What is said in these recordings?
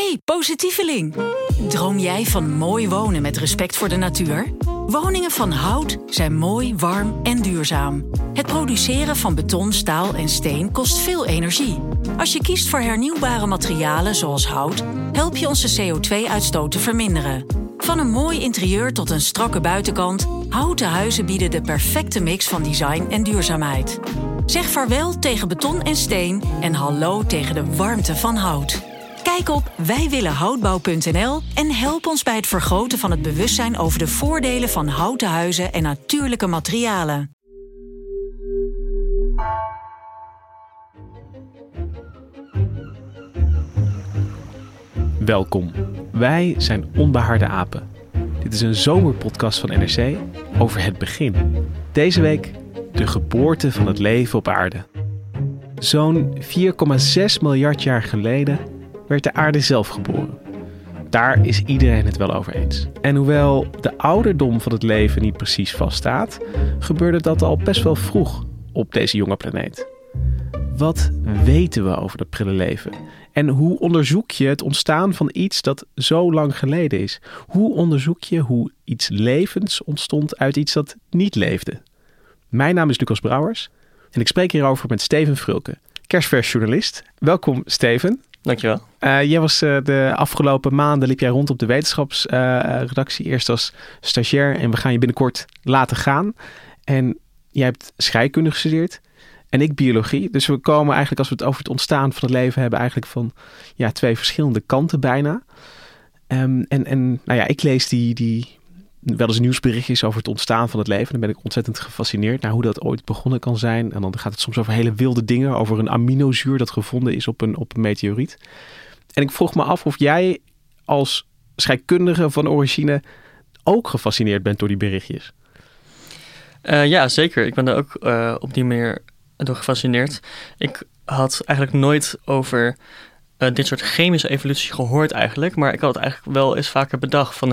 Hey, positieveling! Droom jij van mooi wonen met respect voor de natuur? Woningen van hout zijn mooi, warm en duurzaam. Het produceren van beton, staal en steen kost veel energie. Als je kiest voor hernieuwbare materialen zoals hout, help je onze CO2-uitstoot te verminderen. Van een mooi interieur tot een strakke buitenkant, houten huizen bieden de perfecte mix van design en duurzaamheid. Zeg vaarwel tegen beton en steen en hallo tegen de warmte van hout. Kijk op wijwillenhoutbouw.nl en help ons bij het vergroten van het bewustzijn over de voordelen van houten huizen en natuurlijke materialen. Welkom. Wij zijn Onbehaarde Apen. Dit is een zomerpodcast van NRC over het begin. Deze week de geboorte van het leven op aarde. Zo'n 4,6 miljard jaar geleden werd de aarde zelf geboren. Daar is iedereen het wel over eens. En hoewel de ouderdom van het leven niet precies vaststaat, gebeurde dat al best wel vroeg op deze jonge planeet. Wat weten we over dat prille leven? En hoe onderzoek je het ontstaan van iets dat zo lang geleden is? Hoe onderzoek je hoe iets levends ontstond uit iets dat niet leefde? Mijn naam is Lucas Brouwers en ik spreek hierover met Steven Frulke, kerstvers journalist. Welkom Steven. Dankjewel. Jij was de afgelopen maanden liep jij rond op de wetenschapsredactie. Eerst als stagiair en we gaan je binnenkort laten gaan. En jij hebt scheikunde gestudeerd en ik biologie. Dus we komen eigenlijk, als we het over het ontstaan van het leven hebben, eigenlijk van twee verschillende kanten bijna. Ik lees die wel eens nieuwsberichtjes over het ontstaan van het leven. Dan ben ik ontzettend gefascineerd naar hoe dat ooit begonnen kan zijn. En dan gaat het soms over hele wilde dingen. Over een aminozuur dat gevonden is op een meteoriet. En ik vroeg me af of jij als scheikundige van origine ook gefascineerd bent door die berichtjes. Ja, zeker. Ik ben er ook op die manier door gefascineerd. Ik had eigenlijk nooit over dit soort chemische evolutie gehoord eigenlijk. Maar ik had het eigenlijk wel eens vaker bedacht van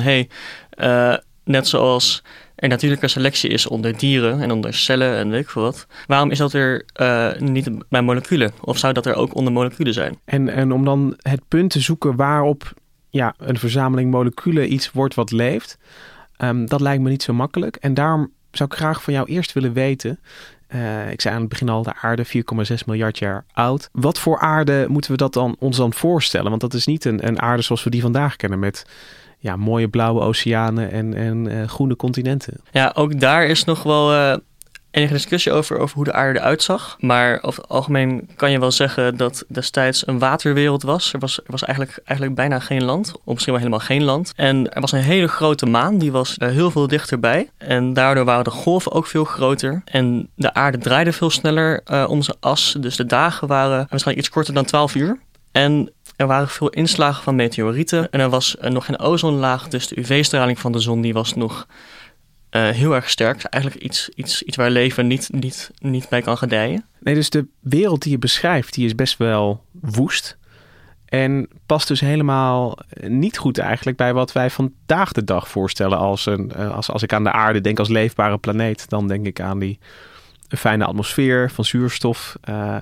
net zoals er natuurlijke selectie is onder dieren en onder cellen en weet ik veel wat. Waarom is dat er niet bij moleculen? Of zou dat er ook onder moleculen zijn? En om dan het punt te zoeken waarop een verzameling moleculen iets wordt wat leeft. Dat lijkt me niet zo makkelijk. En daarom zou ik graag van jou eerst willen weten. Ik zei aan het begin al, de aarde 4,6 miljard jaar oud. Wat voor aarde moeten we ons dan voorstellen? Want dat is niet een aarde zoals we die vandaag kennen met mooie blauwe oceanen en groene continenten. Ja, ook daar is nog wel enige discussie over hoe de aarde eruit zag. Maar over het algemeen kan je wel zeggen dat destijds een waterwereld was. Er was eigenlijk bijna geen land. Of misschien wel helemaal geen land. En er was een hele grote maan. Die was heel veel dichterbij. En daardoor waren de golven ook veel groter. En de aarde draaide veel sneller om zijn as. Dus de dagen waren waarschijnlijk iets korter dan 12 uur. En er waren veel inslagen van meteorieten. En er was nog geen ozonlaag. Dus de UV-straling van de zon die was nog heel erg sterk. Eigenlijk iets waar leven niet bij kan gedijen. Nee, dus de wereld die je beschrijft, die is best wel woest. En past dus helemaal niet goed eigenlijk bij wat wij vandaag de dag voorstellen als ik aan de aarde denk als leefbare planeet. Dan denk ik aan die fijne atmosfeer van zuurstof.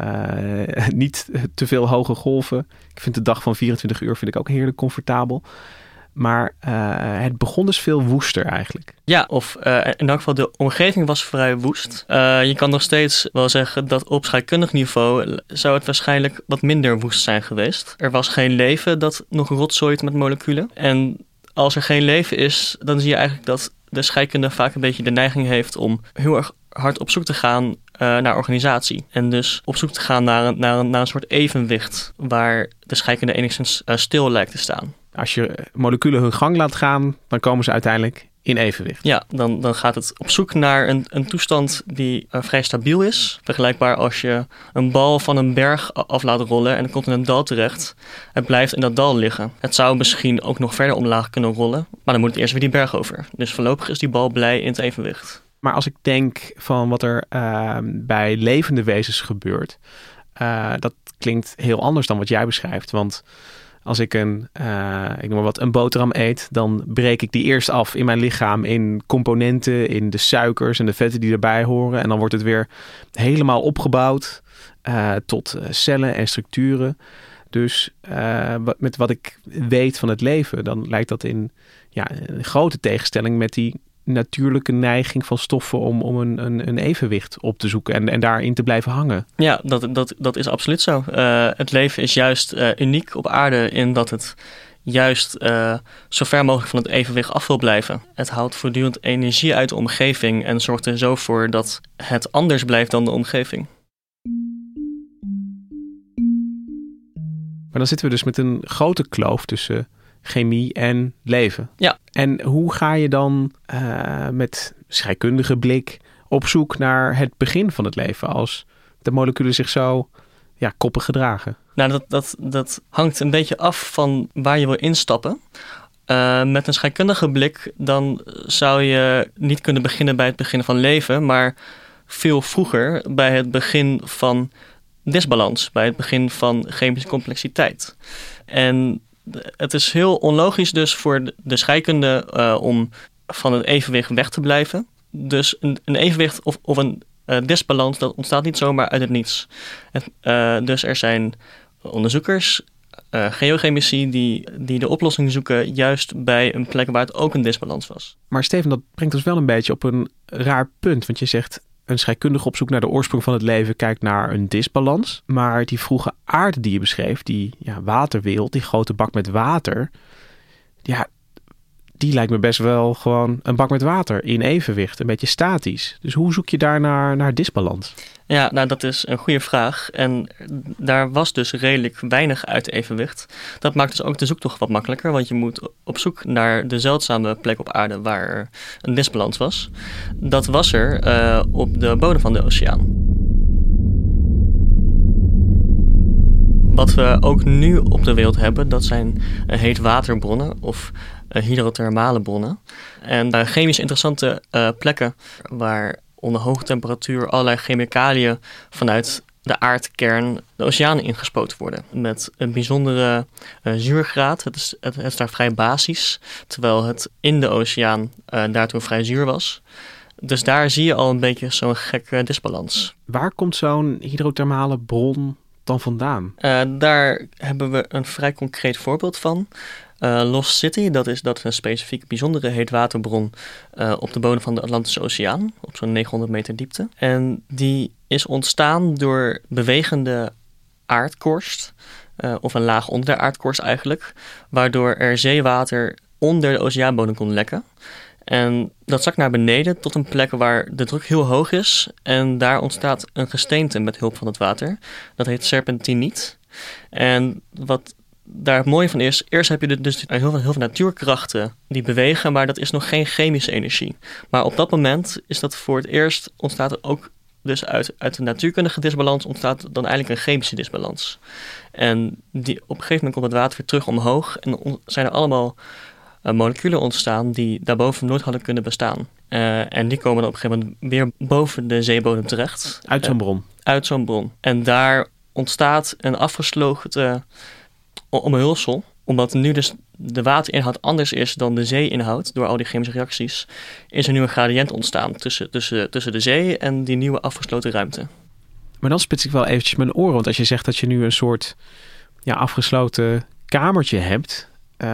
Niet te veel hoge golven. Ik vind de dag van 24 uur ook heerlijk comfortabel. Maar het begon dus veel woester eigenlijk. Ja, of in elk geval de omgeving was vrij woest. Je kan nog steeds wel zeggen dat op scheikundig niveau zou het waarschijnlijk wat minder woest zijn geweest. Er was geen leven dat nog rotzooit met moleculen. En als er geen leven is, dan zie je eigenlijk dat de scheikunde vaak een beetje de neiging heeft om heel erg hard op zoek te gaan naar organisatie. En dus op zoek te gaan naar een soort evenwicht waar de scheikunde enigszins stil lijkt te staan. Als je moleculen hun gang laat gaan, dan komen ze uiteindelijk in evenwicht. Ja, dan gaat het op zoek naar een toestand die vrij stabiel is. Vergelijkbaar als je een bal van een berg af laat rollen en het komt in een dal terecht. Het blijft in dat dal liggen. Het zou misschien ook nog verder omlaag kunnen rollen, maar dan moet het eerst weer die berg over. Dus voorlopig is die bal blij in het evenwicht. Maar als ik denk van wat er bij levende wezens gebeurt, dat klinkt heel anders dan wat jij beschrijft. Want als ik een boterham eet, dan breek ik die eerst af in mijn lichaam in componenten, in de suikers en de vetten die erbij horen. En dan wordt het weer helemaal opgebouwd tot cellen en structuren. Dus met wat ik weet van het leven, dan lijkt dat in een grote tegenstelling met die natuurlijke neiging van stoffen om een evenwicht op te zoeken en daarin te blijven hangen. Ja, dat is absoluut zo. Het leven is juist uniek op aarde in dat het juist zo ver mogelijk van het evenwicht af wil blijven. Het haalt voortdurend energie uit de omgeving en zorgt er zo voor dat het anders blijft dan de omgeving. Maar dan zitten we dus met een grote kloof tussen chemie en leven. Ja. En hoe ga je dan met scheikundige blik op zoek naar het begin van het leven als de moleculen zich zo koppig gedragen? Nou, dat hangt een beetje af van waar je wil instappen. Met een scheikundige blik dan zou je niet kunnen beginnen bij het begin van leven, maar veel vroeger bij het begin van disbalans, bij het begin van chemische complexiteit. En het is heel onlogisch dus voor de scheikunde om van het evenwicht weg te blijven. Dus een evenwicht of een disbalans, dat ontstaat niet zomaar uit het niets. Dus er zijn onderzoekers, geochemici, die de oplossing zoeken juist bij een plek waar het ook een disbalans was. Maar Steven, dat brengt ons wel een beetje op een raar punt. Want je zegt, een scheikundige op zoek naar de oorsprong van het leven kijkt naar een disbalans. Maar die vroege aarde die je beschreef, die waterwereld, die grote bak met water, die lijkt me best wel gewoon een bak met water in evenwicht, een beetje statisch. Dus hoe zoek je daar naar disbalans? Ja, nou dat is een goede vraag. En daar was dus redelijk weinig uit evenwicht. Dat maakt dus ook de zoektocht wat makkelijker, want je moet op zoek naar de zeldzame plek op aarde waar er een disbalans was. Dat was er op de bodem van de oceaan. Wat we ook nu op de wereld hebben, dat zijn heetwaterbronnen of hydrothermale bronnen. En chemisch interessante plekken waar onder hoge temperatuur allerlei chemicaliën vanuit de aardkern de oceanen ingespoten worden. Met een bijzondere zuurgraad. Het is daar vrij basisch, terwijl het in de oceaan daartoe vrij zuur was. Dus daar zie je al een beetje zo'n gekke disbalans. Waar komt zo'n hydrothermale bron dan vandaan? Daar hebben we een vrij concreet voorbeeld van. Lost City, dat is een specifiek bijzondere heetwaterbron op de bodem van de Atlantische Oceaan, op zo'n 900 meter diepte. En die is ontstaan door bewegende aardkorst, of een laag onder de aardkorst eigenlijk, waardoor er zeewater onder de oceaanbodem kon lekken. En dat zakt naar beneden tot een plek waar de druk heel hoog is en daar ontstaat een gesteente met hulp van het water. Dat heet serpentiniet. En wat daar het mooie van is, eerst heb je dus heel veel natuurkrachten die bewegen, maar dat is nog geen chemische energie. Maar op dat moment is dat voor het eerst, ontstaat er ook dus uit de natuurkundige disbalans ontstaat dan eigenlijk een chemische disbalans. En op een gegeven moment komt het water weer terug omhoog en zijn er allemaal moleculen ontstaan die daarboven nooit hadden kunnen bestaan. En die komen dan op een gegeven moment weer boven de zeebodem terecht. Uit zo'n bron? Uit zo'n bron. En daar ontstaat een afgesloten omhulsel, omdat nu dus de waterinhoud anders is dan de zeeinhoud door al die chemische reacties, is er nu een gradient ontstaan tussen de zee en die nieuwe afgesloten ruimte. Maar dan spits ik wel eventjes mijn oren, want als je zegt dat je nu een soort afgesloten kamertje hebt,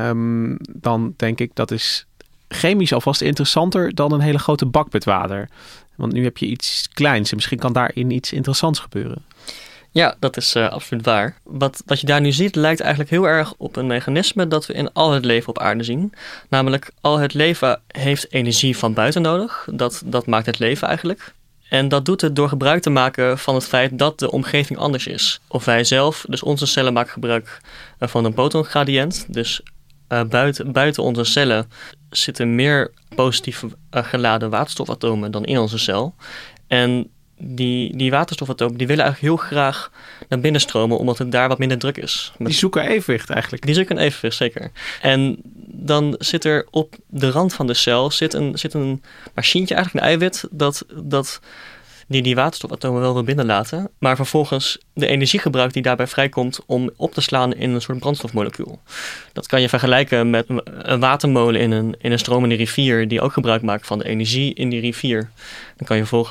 dan denk ik dat is chemisch alvast interessanter dan een hele grote bak met water. Want nu heb je iets kleins en misschien kan daarin iets interessants gebeuren. Ja, dat is absoluut waar. Wat je daar nu ziet lijkt eigenlijk heel erg op een mechanisme dat we in al het leven op aarde zien. Namelijk, al het leven heeft energie van buiten nodig. Dat maakt het leven eigenlijk. En dat doet het door gebruik te maken van het feit dat de omgeving anders is. Of wij zelf, dus onze cellen maken gebruik van een botongradient. Dus buiten onze cellen zitten meer positief geladen waterstofatomen dan in onze cel. En die waterstofatomen die willen eigenlijk heel graag naar binnen stromen, omdat het daar wat minder druk is. Die zoeken evenwicht eigenlijk. Die zoeken evenwicht, zeker. En dan zit er op de rand van de cel zit een machientje, eigenlijk een eiwit, dat die waterstofatomen wel wil binnenlaten, maar vervolgens de energie gebruikt die daarbij vrijkomt om op te slaan in een soort brandstofmolecuul. Dat kan je vergelijken met een watermolen in een stromende rivier die ook gebruik maakt van de energie in die rivier. Dan kan je vervolgens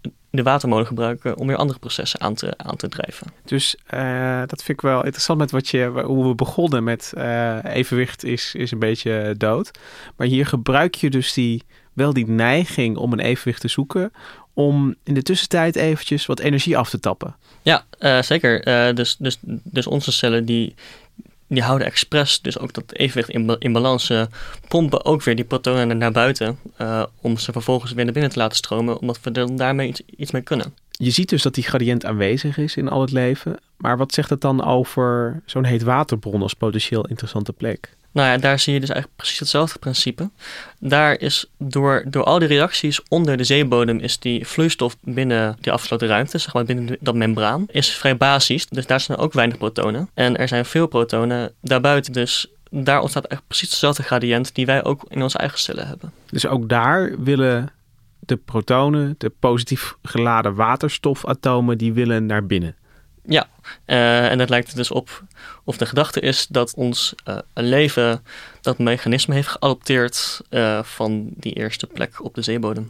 de watermolen gebruiken om weer andere processen aan te drijven. Dus dat vind ik wel interessant met hoe we begonnen met evenwicht is een beetje dood. Maar hier gebruik je dus die neiging om een evenwicht te zoeken om in de tussentijd eventjes wat energie af te tappen. Ja, zeker. Dus onze cellen die houden expres dus ook dat evenwicht in balans, pompen ook weer die protonen naar buiten om ze vervolgens weer naar binnen te laten stromen, omdat we er daarmee iets mee kunnen. Je ziet dus dat die gradient aanwezig is in al het leven, maar wat zegt het dan over zo'n heetwaterbron als potentieel interessante plek? Nou ja, daar zie je dus eigenlijk precies hetzelfde principe. Daar is door al die reacties onder de zeebodem is die vloeistof binnen die afgesloten ruimte, zeg maar binnen dat membraan, is vrij basisch. Dus daar zijn ook weinig protonen. En er zijn veel protonen daarbuiten. Dus daar ontstaat eigenlijk precies dezelfde gradient die wij ook in onze eigen cellen hebben. Dus ook daar willen de protonen, de positief geladen waterstofatomen, die willen naar binnen. Ja, en het lijkt er dus op of de gedachte is dat ons leven dat mechanisme heeft geadopteerd van die eerste plek op de zeebodem.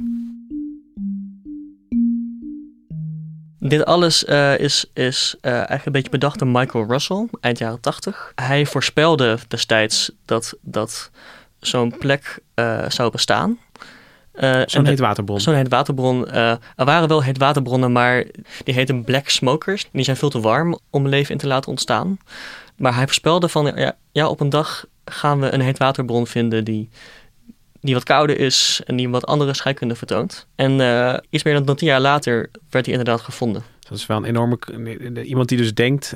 Dit alles is eigenlijk een beetje bedacht door Michael Russell, eind jaren 80. Hij voorspelde destijds dat zo'n plek zou bestaan. Zo'n heetwaterbron. Zo'n heetwaterbron. Er waren wel heetwaterbronnen, maar die heten black smokers. Die zijn veel te warm om leven in te laten ontstaan. Maar hij voorspelde van, op een dag gaan we een heetwaterbron vinden die wat kouder is en die wat andere scheikunde vertoont. En iets meer dan 10 jaar later werd hij inderdaad gevonden. Dat is wel een enorme... Iemand die dus denkt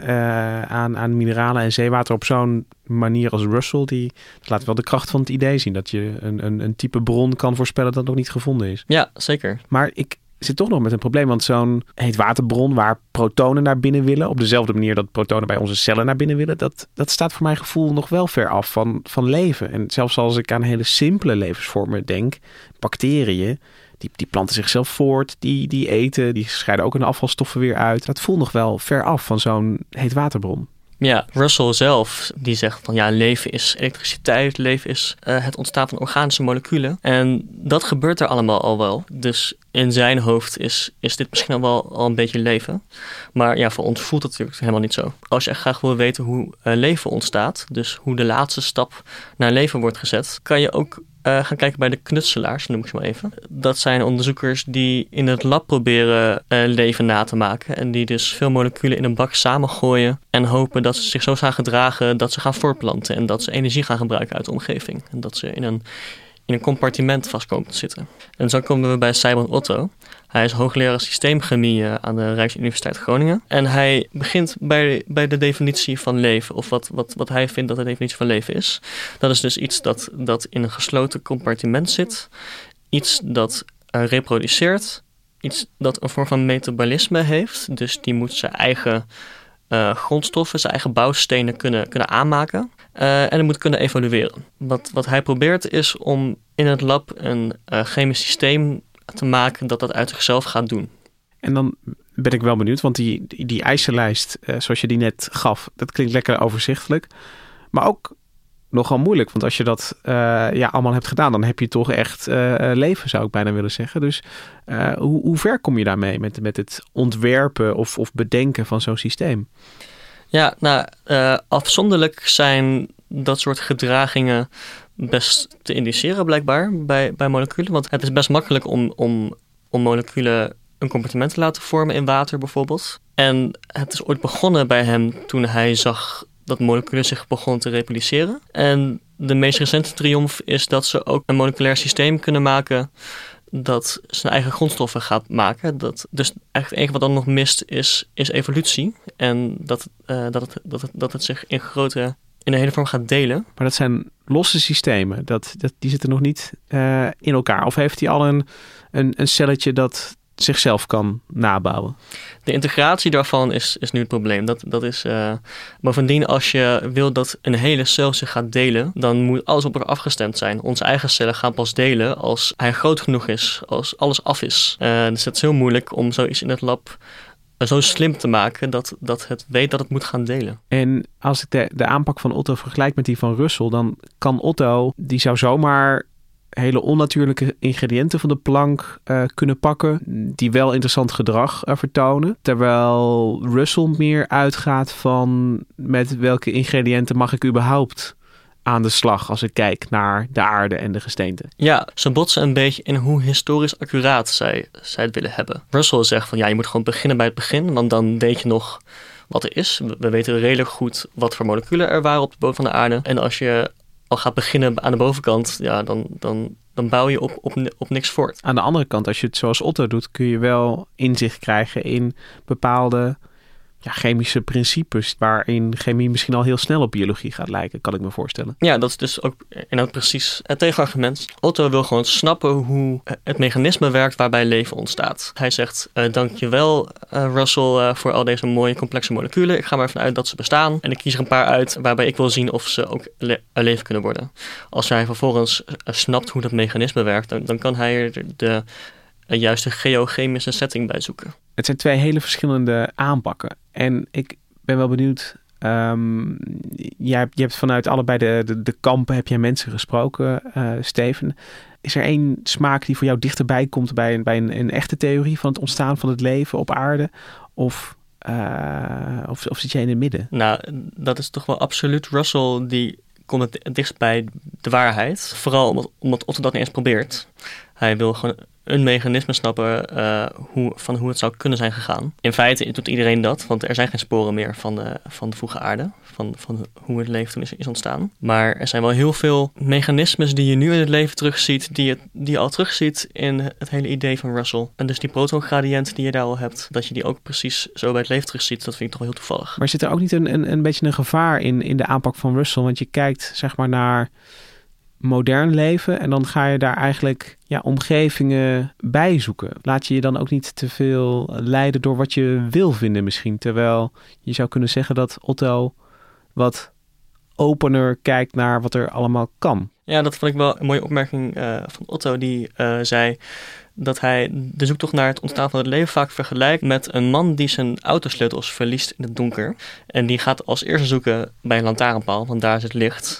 aan mineralen en zeewater op zo'n manier als Russell, dat laat wel de kracht van het idee zien. Dat je een type bron kan voorspellen dat nog niet gevonden is. Ja, zeker. Maar ik zit toch nog met een probleem. Want zo'n heetwaterbron waar protonen naar binnen willen, op dezelfde manier dat protonen bij onze cellen naar binnen willen, dat staat voor mijn gevoel nog wel ver af van leven. En zelfs als ik aan hele simpele levensvormen denk, bacteriën, die planten zichzelf voort, die eten, die scheiden ook hun afvalstoffen weer uit. Dat voelt nog wel ver af van zo'n heetwaterbron. Ja, Russell zelf die zegt van leven is elektriciteit, leven is het ontstaan van organische moleculen. En dat gebeurt er allemaal al wel. Dus in zijn hoofd is dit misschien al een beetje leven. Maar voor ons voelt het natuurlijk helemaal niet zo. Als je echt graag wil weten hoe leven ontstaat, dus hoe de laatste stap naar leven wordt gezet, kan je ook gaan kijken bij de knutselaars, noem ik ze maar even. Dat zijn onderzoekers die in het lab proberen leven na te maken. En die dus veel moleculen in een bak samengooien en hopen dat ze zich zo gaan gedragen dat ze gaan voortplanten en dat ze energie gaan gebruiken uit de omgeving. En dat ze in een compartiment vast komen te zitten. En zo komen we bij Simon Otto. Hij is hoogleraar systeemchemie aan de Rijksuniversiteit Groningen. En hij begint bij de definitie van leven, of wat hij vindt dat de definitie van leven is. Dat is dus iets dat in een gesloten compartiment zit. Iets dat reproduceert. Iets dat een vorm van metabolisme heeft. Dus die moet zijn eigen grondstoffen, zijn eigen bouwstenen kunnen aanmaken. En het moet kunnen evolueren. Wat hij probeert is om in het lab een chemisch systeem te maken dat uit zichzelf gaat doen. En dan ben ik wel benieuwd, want die eisenlijst, zoals je die net gaf, dat klinkt lekker overzichtelijk. Maar ook nogal moeilijk, want als je dat allemaal hebt gedaan, dan heb je toch echt leven, zou ik bijna willen zeggen. Dus hoe ver kom je daarmee met het ontwerpen of bedenken van zo'n systeem? Ja, afzonderlijk zijn dat soort gedragingen best te indiceren blijkbaar bij moleculen. Want het is best makkelijk om moleculen een compartiment te laten vormen in water bijvoorbeeld. En het is ooit begonnen bij hem toen hij zag dat moleculen zich begonnen te reproduceren. En de meest recente triomf is dat ze ook een moleculair systeem kunnen maken dat zijn eigen grondstoffen gaat maken. Dus eigenlijk het enige wat dan nog mist is evolutie. En dat het zich in een hele vorm gaat delen. Maar dat zijn losse systemen. Die zitten nog niet in elkaar. Of heeft hij al een celletje dat zichzelf kan nabouwen? De integratie daarvan is nu het probleem. Dat is, bovendien, als je wil dat een hele cel zich gaat delen, dan moet alles op elkaar afgestemd zijn. Onze eigen cellen gaan pas delen als hij groot genoeg is, als alles af is. Dus het is heel moeilijk om zoiets in het lab zo slim te maken dat het weet dat het moet gaan delen. En als ik de aanpak van Otto vergelijk met die van Russell, dan kan Otto, die zou zomaar hele onnatuurlijke ingrediënten van de plank kunnen pakken, die wel interessant gedrag vertonen. Terwijl Russell meer uitgaat van met welke ingrediënten mag ik überhaupt aan de slag als ik kijk naar de aarde en de gesteenten. Ja, ze botsen een beetje in hoe historisch accuraat zij het willen hebben. Russell zegt van je moet gewoon beginnen bij het begin, want dan weet je nog wat er is. We weten redelijk goed wat voor moleculen er waren op de bodem van de aarde. En als je al gaat beginnen aan de bovenkant, ja, dan bouw je op niks voort. Aan de andere kant, als je het zoals Otto doet, kun je wel inzicht krijgen in bepaalde chemische principes, waarin chemie misschien al heel snel op biologie gaat lijken, kan ik me voorstellen. Ja, dat is dus ook precies het tegenargument. Otto wil gewoon snappen hoe het mechanisme werkt waarbij leven ontstaat. Hij zegt, dankjewel Russell voor al deze mooie complexe moleculen. Ik ga maar ervan uit dat ze bestaan. En ik kies er een paar uit waarbij ik wil zien of ze ook leven kunnen worden. Als hij vervolgens snapt hoe dat mechanisme werkt, dan kan hij er de juiste geochemische setting bij zoeken. Het zijn 2 hele verschillende aanpakken. En ik ben wel benieuwd. Je hebt vanuit allebei de kampen heb jij mensen gesproken, Steven. Is er één smaak die voor jou dichterbij komt bij een echte theorie van het ontstaan van het leven op aarde? Of zit jij in het midden? Nou, dat is toch wel absoluut Russell die komt het dichtst bij de waarheid. Vooral omdat Otto dat niet eens probeert. Hij wil gewoon een mechanisme snappen hoe het zou kunnen zijn gegaan. In feite doet iedereen dat, want er zijn geen sporen meer van de vroege aarde, van hoe het leven toen is ontstaan. Maar er zijn wel heel veel mechanismes die je nu in het leven terugziet, die je al terugziet in het hele idee van Russell. En dus die protongradiënt die je daar al hebt, dat je die ook precies zo bij het leven terugziet, dat vind ik toch wel heel toevallig. Maar zit er ook niet een beetje een gevaar in de aanpak van Russell? Want je kijkt zeg maar naar modern leven en dan ga je daar eigenlijk omgevingen bij zoeken. Laat je je dan ook niet te veel leiden door wat je wil vinden misschien. Terwijl je zou kunnen zeggen dat Otto wat opener kijkt naar wat er allemaal kan. Ja, dat vond ik wel een mooie opmerking van Otto. Die zei dat hij de zoektocht naar het ontstaan van het leven vaak vergelijkt met een man die zijn autosleutels verliest in het donker. En die gaat als eerste zoeken bij een lantaarnpaal, want daar is het licht.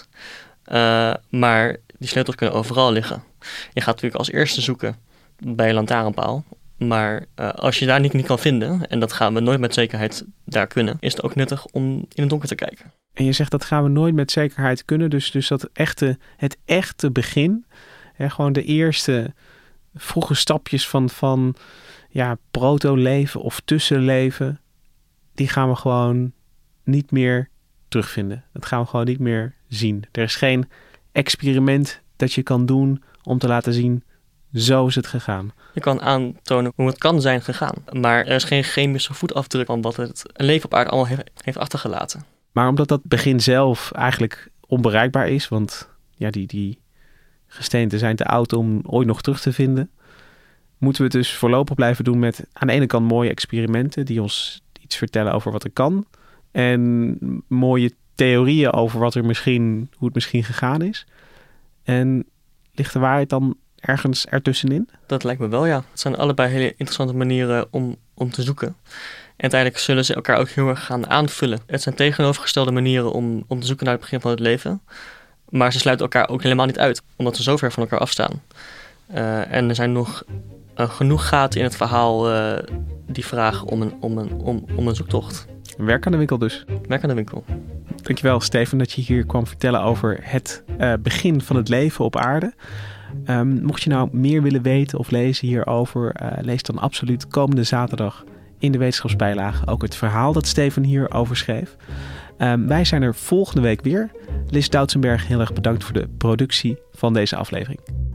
Maar die sleutels kunnen overal liggen. Je gaat natuurlijk als eerste zoeken bij een lantaarnpaal. Maar als je daar niet kan vinden, en dat gaan we nooit met zekerheid daar kunnen, is het ook nuttig om in het donker te kijken. En je zegt dat gaan we nooit met zekerheid kunnen. Dus het echte begin, gewoon de eerste vroege stapjes van proto-leven of tussenleven, die gaan we gewoon niet meer terugvinden. Dat gaan we gewoon niet meer zien. Er is geen experiment dat je kan doen om te laten zien, zo is het gegaan. Je kan aantonen hoe het kan zijn gegaan. Maar er is geen chemische voetafdruk van wat het leven op aarde allemaal heeft achtergelaten. Maar omdat dat begin zelf eigenlijk onbereikbaar is, want die gesteenten zijn te oud om ooit nog terug te vinden, moeten we het dus voorlopig blijven doen met aan de ene kant mooie experimenten die ons iets vertellen over wat er kan. En mooie theorieën over hoe het misschien gegaan is. En ligt de waarheid dan ergens ertussenin? Dat lijkt me wel, ja. Het zijn allebei hele interessante manieren om te zoeken. En uiteindelijk zullen ze elkaar ook heel erg gaan aanvullen. Het zijn tegenovergestelde manieren om te zoeken naar het begin van het leven. Maar ze sluiten elkaar ook helemaal niet uit, omdat ze zo ver van elkaar afstaan. En er zijn nog genoeg gaten in het verhaal die vragen om een zoektocht. Werk aan de winkel dus. Werk aan de winkel. Dankjewel, Steven, dat je hier kwam vertellen over het begin van het leven op aarde. Mocht je nou meer willen weten of lezen hierover, lees dan absoluut komende zaterdag in de wetenschapsbijlage ook het verhaal dat Steven hierover schreef. Wij zijn er volgende week weer. Lis Doutsenberg, heel erg bedankt voor de productie van deze aflevering.